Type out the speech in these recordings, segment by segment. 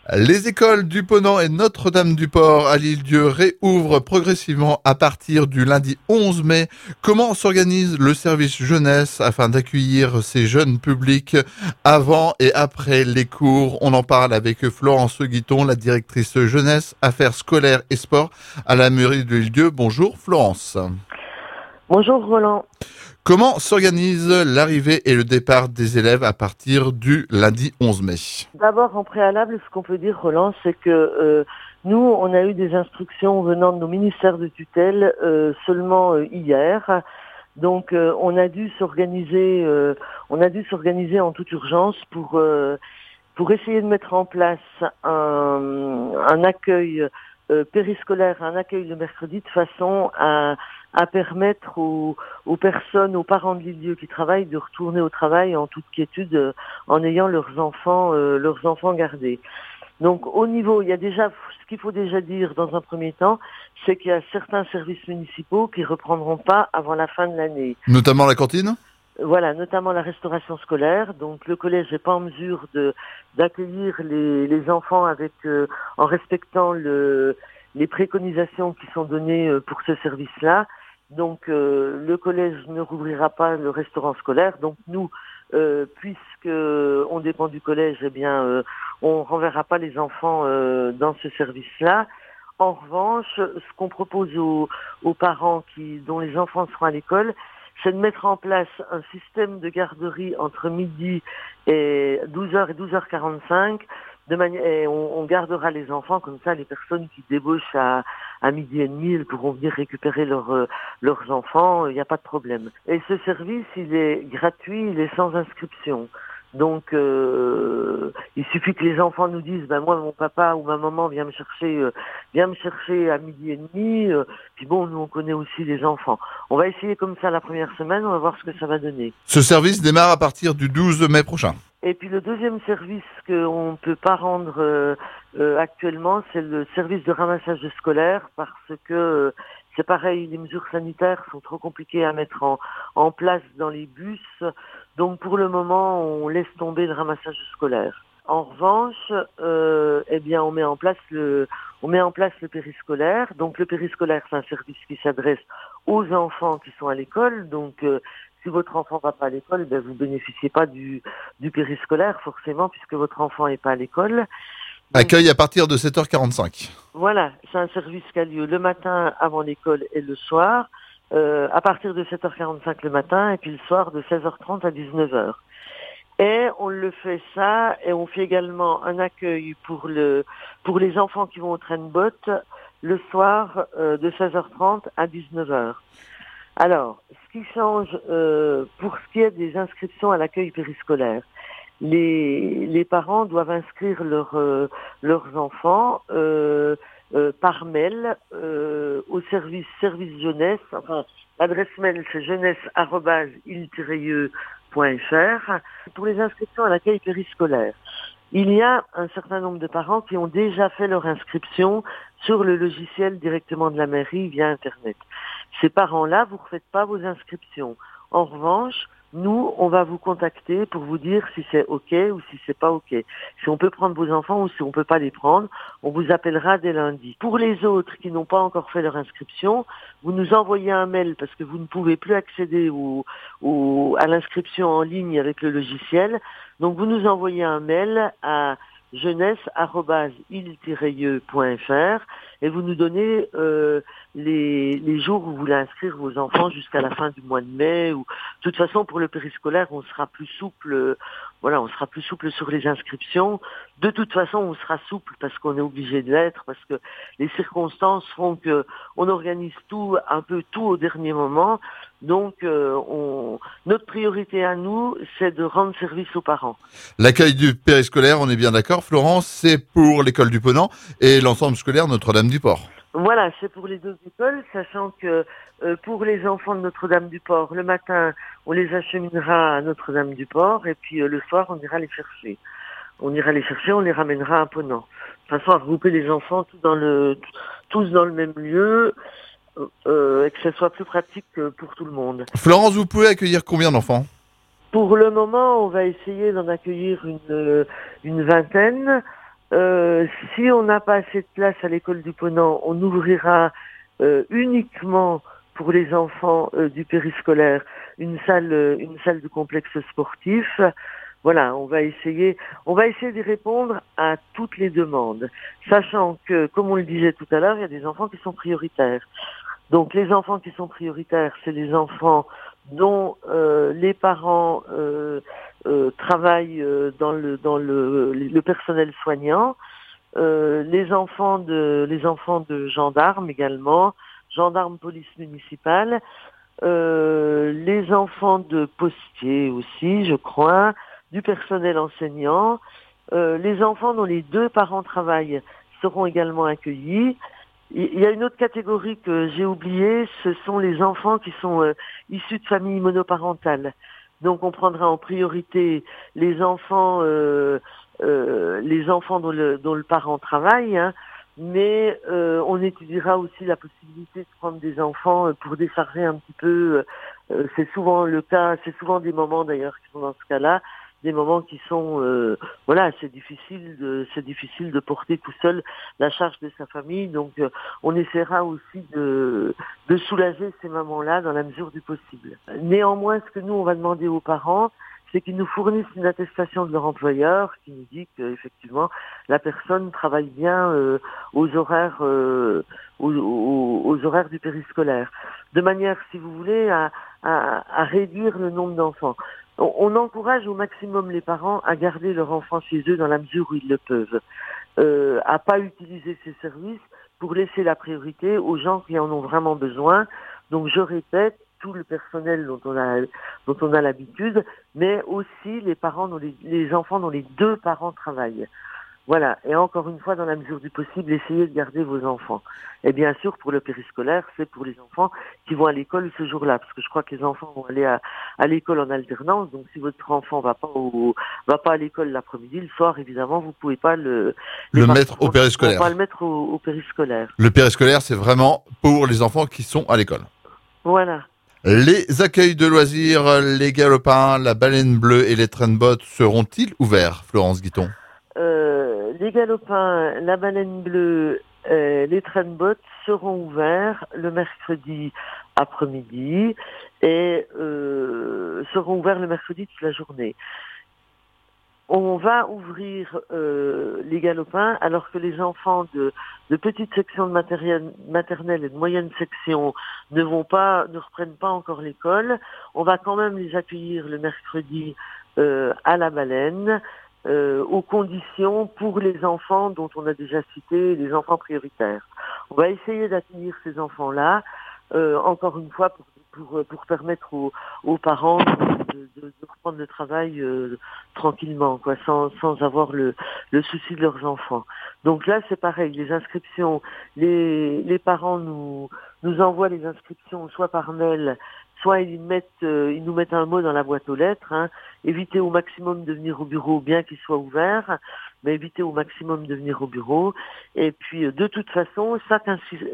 Les écoles du Ponant et Notre-Dame-du-Port à l'Île-Dieu réouvrent progressivement à partir du lundi 11 mai. Comment s'organise le service jeunesse afin d'accueillir ces jeunes publics avant et après les cours? On en parle avec Florence Guiton, la directrice jeunesse, affaires scolaires et sport à la mairie de l'Île-Dieu. Bonjour Florence. Bonjour Roland. Comment s'organise l'arrivée et le départ des élèves à partir du lundi 11 mai? D'abord, en préalable, ce qu'on peut dire, Roland, c'est que nous, on a eu des instructions venant de nos ministères de tutelle seulement hier. Donc, on a dû s'organiser en toute urgence pour essayer de mettre en place un accueil périscolaire, un accueil le mercredi, de façon à permettre aux personnes, aux parents de l'Île-Dieu qui travaillent de retourner au travail en toute quiétude, en ayant leurs enfants gardés. Donc au niveau, il y a déjà ce qu'il faut déjà dire dans un premier temps, c'est qu'il y a certains services municipaux qui reprendront pas avant la fin de l'année. Notamment la cantine? Voilà, notamment la restauration scolaire. Donc le collège n'est pas en mesure d'accueillir les enfants en respectant les préconisations qui sont données pour ce service-là. Donc le collège ne rouvrira pas le restaurant scolaire. Donc nous, puisque on dépend du collège, eh bien on renverra pas les enfants dans ce service-là. En revanche, ce qu'on propose aux parents dont les enfants seront à l'école, c'est de mettre en place un système de garderie entre midi et 12h et 12h45. Et on gardera les enfants, comme ça les personnes qui débauchent à midi et demi, elles pourront venir récupérer leurs enfants, il n'y a pas de problème. Et ce service, il est gratuit, il est sans inscription. Donc il suffit que les enfants nous disent moi mon papa ou ma maman vient me chercher à midi et demi, puis bon, nous on connaît aussi les enfants. On va essayer comme ça la première semaine, on va voir ce que ça va donner. Ce service démarre à partir du 12 mai prochain. Et puis le deuxième service qu'on ne peut pas rendre actuellement, c'est le service de ramassage scolaire, parce que c'est pareil, les mesures sanitaires sont trop compliquées à mettre en place dans les bus. Donc pour le moment, on laisse tomber le ramassage scolaire. En revanche, on met en place le périscolaire. Donc le périscolaire, c'est un service qui s'adresse aux enfants qui sont à l'école. Donc si votre enfant va pas à l'école, vous bénéficiez pas du périscolaire forcément, puisque votre enfant est pas à l'école. Donc, accueil à partir de 7h45. Voilà, c'est un service qui a lieu le matin avant l'école et le soir, à partir de 7h45 le matin, et puis le soir de 16h30 à 19h. Et on le fait ça, et on fait également un accueil pour les enfants qui vont au train-botte le soir de 16h30 à 19h. Alors, ce qui change pour ce qui est des inscriptions à l'accueil périscolaire, les parents doivent inscrire leurs enfants par mail au service jeunesse. Enfin, l'adresse mail c'est jeunesse@il-ieux.fr pour les inscriptions à l'accueil périscolaire. Il y a un certain nombre de parents qui ont déjà fait leur inscription sur le logiciel directement de la mairie via Internet. Ces parents-là, vous ne refaites pas vos inscriptions. En revanche, nous, on va vous contacter pour vous dire si c'est OK ou si c'est pas OK. Si on peut prendre vos enfants ou si on peut pas les prendre, on vous appellera dès lundi. Pour les autres qui n'ont pas encore fait leur inscription, vous nous envoyez un mail parce que vous ne pouvez plus accéder à l'inscription en ligne avec le logiciel. Donc vous nous envoyez un mail à jeunesse@il-ieux.fr et vous nous donnez les jours où vous voulez inscrire vos enfants jusqu'à la fin du mois de mai. De toute façon, pour le périscolaire, on sera plus souple. On sera plus souple sur les inscriptions. De toute façon, on sera souple parce qu'on est obligé de l'être, parce que les circonstances font que on organise un peu tout au dernier moment. Donc, notre priorité à nous, c'est de rendre service aux parents. L'accueil du périscolaire, on est bien d'accord, Florence, c'est pour l'école du Ponant et l'ensemble scolaire Notre-Dame-du-Port. Voilà, c'est pour les deux écoles, sachant que pour les enfants de Notre-Dame-du-Port, le matin, on les acheminera à Notre-Dame-du-Port, et puis le soir, on ira les chercher. On les ramènera à Ponant. De façon à regrouper les enfants tous dans le même lieu, et que ce soit plus pratique pour tout le monde. Florence, vous pouvez accueillir combien d'enfants? Pour le moment, on va essayer d'en accueillir une vingtaine. Si on n'a pas assez de place à l'école du Ponant, on ouvrira uniquement pour les enfants du périscolaire une salle du complexe sportif. Voilà, on va essayer d'y répondre à toutes les demandes, sachant que, comme on le disait tout à l'heure, il y a des enfants qui sont prioritaires. Donc les enfants qui sont prioritaires, c'est les enfants dont les parents travaillent dans le personnel soignant, les enfants de gendarmes également, gendarmes police municipale, les enfants de postiers aussi, je crois, du personnel enseignant, les enfants dont les deux parents travaillent seront également accueillis. Il y a une autre catégorie que j'ai oubliée, ce sont les enfants qui sont issus de familles monoparentales. Donc on prendra en priorité les enfants dont le parent travaille, hein, mais on étudiera aussi la possibilité de prendre des enfants pour décharger un petit peu. C'est souvent le cas, c'est souvent des moments d'ailleurs qui sont dans ce cas-là, des moments qui sont voilà, c'est difficile de porter tout seul la charge de sa famille, donc on essaiera aussi de soulager ces mamans-là dans la mesure du possible. Néanmoins, ce que nous on va demander aux parents, c'est qu'ils nous fournissent une attestation de leur employeur qui nous dit qu'effectivement la personne travaille bien aux horaires aux horaires du périscolaire, de manière, si vous voulez, à réduire le nombre d'enfants. On encourage au maximum les parents à garder leur enfant chez eux dans la mesure où ils le peuvent, à pas utiliser ces services pour laisser la priorité aux gens qui en ont vraiment besoin. Donc je répète, tout le personnel dont on a l'habitude, mais aussi les parents les enfants dont les deux parents travaillent. Voilà, et encore une fois, dans la mesure du possible, essayez de garder vos enfants. Et bien sûr, pour le périscolaire, c'est pour les enfants qui vont à l'école ce jour-là, parce que je crois que les enfants vont aller à l'école en alternance, donc si votre enfant va pas à l'école l'après-midi, le soir, évidemment, vous pouvez pas le mettre au périscolaire. Pas le mettre au périscolaire. Le périscolaire, c'est vraiment pour les enfants qui sont à l'école. Voilà. Les accueils de loisirs, les galopins, la baleine bleue et les traîne-bottes seront-ils ouverts, Florence Guiton? Les galopins, la baleine bleue, les traîne-bottes seront ouverts le mercredi après-midi et seront ouverts le mercredi toute la journée. On va ouvrir les galopins alors que les enfants de petites sections de maternelle et de moyenne section ne reprennent pas encore l'école. On va quand même les accueillir le mercredi à la baleine. Aux conditions pour les enfants dont on a déjà cité, les enfants prioritaires. On va essayer d'accueillir ces enfants-là, encore une fois, pour permettre aux parents de reprendre le travail tranquillement, quoi, sans avoir le souci de leurs enfants. Donc là, c'est pareil, les inscriptions, les parents nous envoient les inscriptions soit par mail, soit ils nous mettent un mot dans la boîte aux lettres, hein. Évitez au maximum de venir au bureau, bien qu'il soit ouvert, mais évitez au maximum de venir au bureau. Et puis, de toute façon, chaque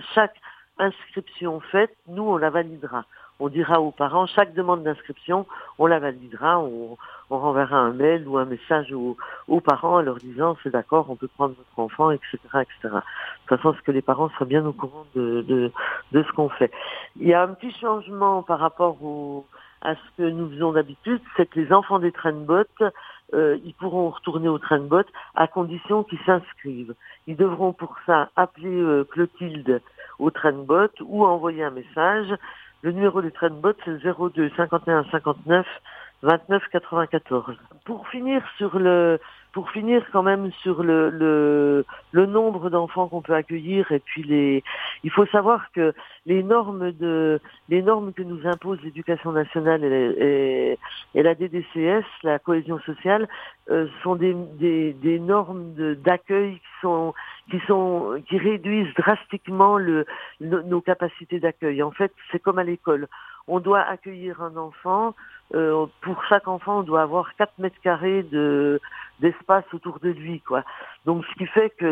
inscription faite, nous, on la validera. On dira aux parents, chaque demande d'inscription, on la validera, on renverra un mail ou un message aux parents en leur disant c'est d'accord, on peut prendre votre enfant, etc., etc. De toute façon, ce que les parents soient bien au courant de ce qu'on fait. Il y a un petit changement par rapport à ce que nous faisons d'habitude, c'est que les enfants des traîne-bottes, ils pourront retourner au traîne-bottes à condition qu'ils s'inscrivent. Ils devront pour ça appeler Clotilde au traîne-bottes ou envoyer un message. Le numéro du traîne-bottes, c'est le 02 51 59 29 94. Pour finir quand même sur le nombre d'enfants qu'on peut accueillir et puis il faut savoir que les normes que nous impose l'éducation nationale et la DDCS, la cohésion sociale, sont des normes d'accueil qui réduisent drastiquement nos capacités d'accueil. En fait, c'est comme à l'école. On doit accueillir un enfant. Pour chaque enfant, on doit avoir 4 mètres carrés d'espace autour de lui, quoi. Donc, ce qui fait que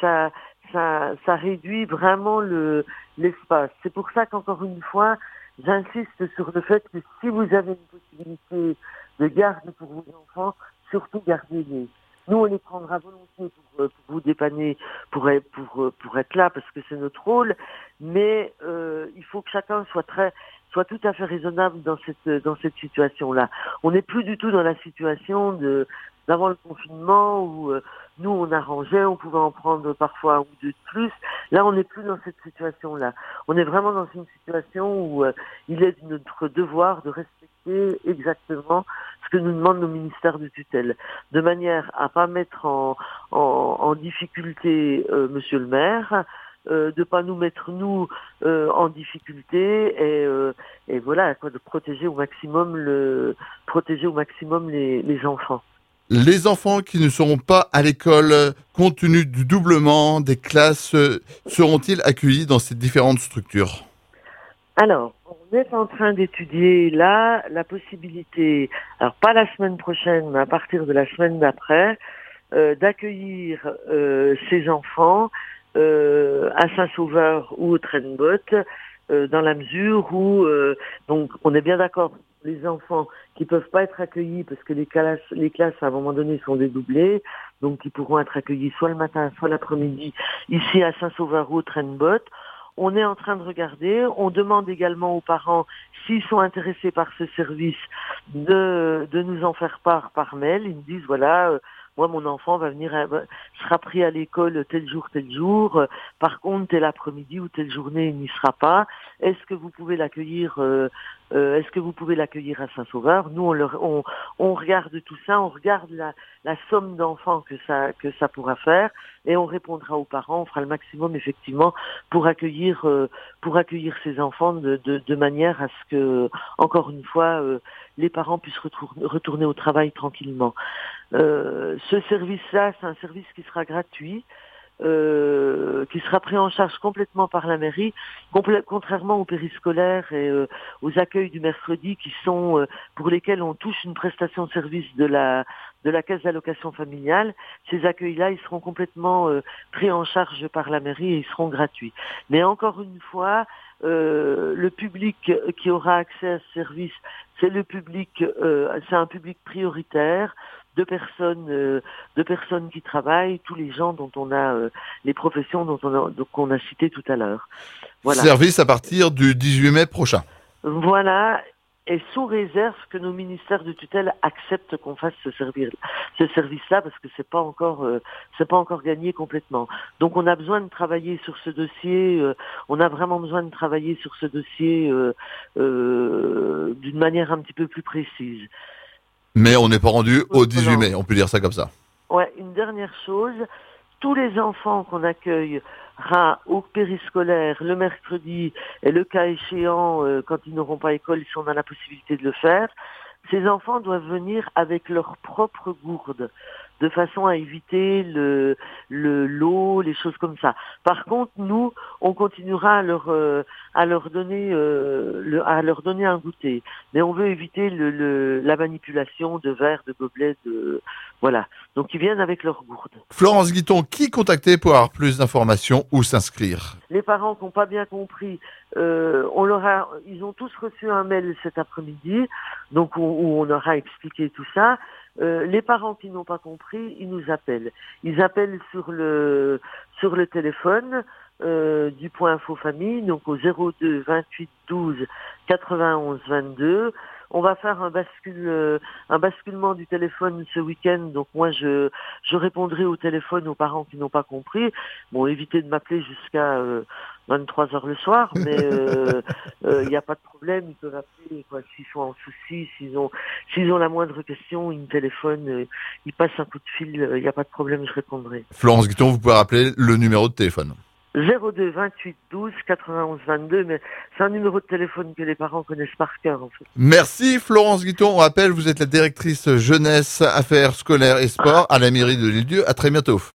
ça réduit vraiment l'espace. C'est pour ça qu'encore une fois, j'insiste sur le fait que si vous avez une possibilité de garde pour vos enfants, surtout gardez-les. Nous, on les prendra volontiers pour vous dépanner, pour être là, parce que c'est notre rôle. Mais il faut que chacun soit tout à fait raisonnable dans cette situation-là. On n'est plus du tout dans la situation d'avant le confinement où nous on arrangeait, on pouvait en prendre parfois un ou deux de plus. Là, on n'est plus dans cette situation-là. On est vraiment dans une situation où il est de notre devoir de respecter exactement ce que nous demandent nos ministères de tutelle, de manière à pas mettre en difficulté Monsieur le maire, de pas nous mettre nous en difficulté et voilà quoi, de protéger au maximum les enfants. Les enfants qui ne seront pas à l'école, compte tenu du doublement des classes, seront-ils accueillis dans ces différentes structures? Alors, on est en train d'étudier là la possibilité, alors pas la semaine prochaine, mais à partir de la semaine d'après, d'accueillir ces enfants à Saint-Sauveur ou au Trenbot, dans la mesure où, donc, on est bien d'accord, les enfants qui peuvent pas être accueillis parce que les classes à un moment donné sont dédoublées, donc ils pourront être accueillis soit le matin, soit l'après-midi, ici à Saint-Sauveur ou au Trenbot. On est en train de regarder. On demande également aux parents, s'ils sont intéressés par ce service, de nous en faire part par mail. Ils me disent, voilà, moi, mon enfant sera pris à l'école tel jour. Par contre, tel après-midi ou telle journée, il n'y sera pas. Est-ce que vous pouvez l'accueillir à Saint-Sauveur? Nous, on regarde tout ça, on regarde la somme d'enfants que ça pourra faire, et on répondra aux parents. On fera le maximum effectivement pour accueillir ces enfants de manière à ce que, encore une fois, les parents puissent retourner au travail tranquillement. Ce service-là, c'est un service qui sera gratuit, qui sera pris en charge complètement par la mairie, contrairement aux périscolaires et aux accueils du mercredi qui sont pour lesquels on touche une prestation de service de la caisse d'allocation familiale. Ces accueils-là, ils seront complètement pris en charge par la mairie et ils seront gratuits. Mais encore une fois, le public qui aura accès à ce service, c'est c'est un public prioritaire de personnes qui travaillent, tous les gens dont on a les professions qu'on a citées tout à l'heure. Voilà. Service à partir du 18 mai prochain. Voilà, et sous réserve que nos ministères de tutelle acceptent qu'on fasse ce service-là, parce que c'est pas encore gagné complètement. Donc on a besoin de travailler sur ce dossier. On a vraiment besoin de travailler sur ce dossier d'une manière un petit peu plus précise. Mais on n'est pas rendu au 18 mai, on peut dire ça comme ça. Ouais, une dernière chose, tous les enfants qu'on accueillera au périscolaire le mercredi, et le cas échéant, quand ils n'auront pas école, si on a la possibilité de le faire, ces enfants doivent venir avec leur propre gourde, de façon à éviter l'eau, les choses comme ça. Par contre, nous, on continuera à leur donner un goûter. Mais on veut éviter la manipulation de verres, de gobelets, voilà. Donc ils viennent avec leur gourde. Florence Guiton, qui contacter pour avoir plus d'informations ou s'inscrire? Les parents qui n'ont pas bien compris, ils ont tous reçu un mail cet après-midi, donc où on leur a expliqué tout ça. Les parents qui n'ont pas compris, ils nous appellent. Ils appellent sur le téléphone du point info famille, donc au 02 28 12 91 22. On va faire un basculement du téléphone ce week-end. Donc moi, je répondrai au téléphone aux parents qui n'ont pas compris. Bon, évitez de m'appeler jusqu'à 23h le soir, mais il n'y a pas de problème. Ils peuvent appeler quoi, s'ils sont en souci, s'ils ont la moindre question, ils me téléphonent, ils passent un coup de fil. Il n'y a pas de problème, je répondrai. Florence Guiton, vous pouvez rappeler le numéro de téléphone. 02 28 12 91 22, mais c'est un numéro de téléphone que les parents connaissent par cœur, en fait. Merci Florence Guiton. On rappelle, vous êtes la directrice jeunesse, affaires scolaires et sport à la mairie de l'Île-Dieu. À très bientôt.